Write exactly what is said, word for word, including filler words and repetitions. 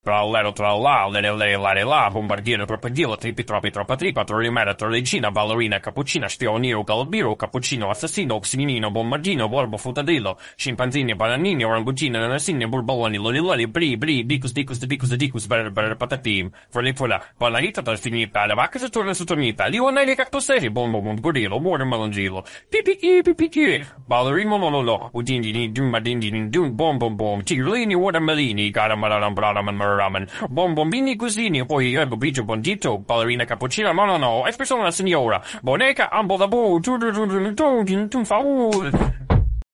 trallero trallà, lere lere lare là, bombardiere propagilo, tripi tropi troppa tripa, trorimera trollegina, ballerina, cappuccina, stioniero, galbiro, cappuccino, assassino, oxinino, bombardino, borbo, futadillo, scimpanzini, bananini, orangutini, nanasini, burbaloni, loliloli, bri, bri, bicus, dicus, dicus, dicus, ber, ber, patatim, froli fola, banalita, tal finita, la vacca se torna su tornita, lionelli cactoseri, bom bom bom, gorilo, watermelongilo, pipiki, pipiki, ballerino, lololo, udindini, dum, madindini, dum, bom bom bom, tigrolini, watermelini, garamararam, braraman, mararaman, bom bombini, cusini, poi erbo, brigio, bondito, ballerina, cappuccina, no, no, no, espressione la signora, boneca, ambo da bo, tu, tu, tu, tu, tu, tu, tu, tu,